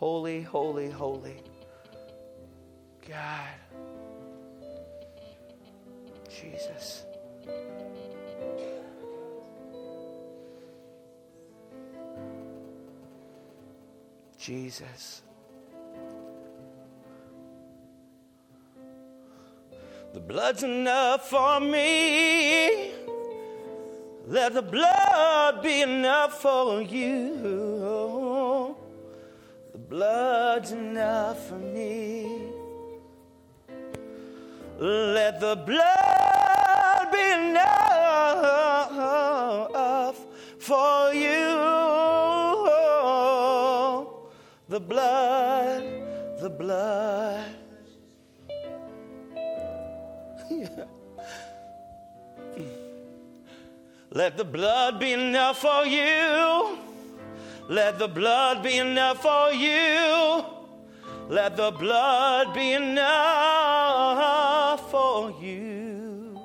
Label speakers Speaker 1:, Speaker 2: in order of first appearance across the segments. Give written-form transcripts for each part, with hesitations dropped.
Speaker 1: Holy, holy, holy. God. Jesus. Jesus. The blood's enough for me. Let the blood be enough for you. The blood's enough for me. Let the blood be enough for you. The blood, the blood. Let the blood be enough for you. Let the blood be enough for you. Let the blood be enough for you.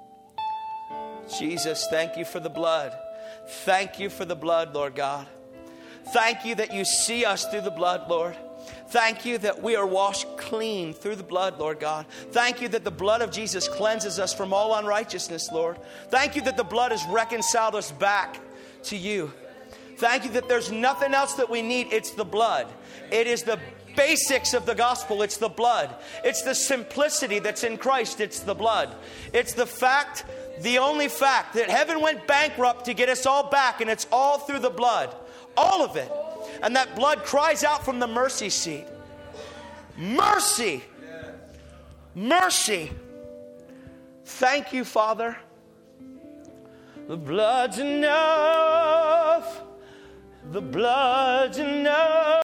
Speaker 1: Jesus, thank you for the blood. Thank you for the blood, Lord God. Thank you that you see us through the blood, Lord. Thank you that we are washed clean through the blood, Lord God. Thank you that the blood of Jesus cleanses us from all unrighteousness, Lord. Thank you that the blood has reconciled us back to you. Thank you that there's nothing else that we need. It's the blood. It is the basics of the gospel. It's the blood. It's the simplicity that's in Christ. It's the blood. It's the fact, the only fact, that heaven went bankrupt to get us all back, and it's all through the blood. All of it. And that blood cries out from the mercy seat. Mercy. Mercy. Thank you, Father. The blood's enough. The blood's enough.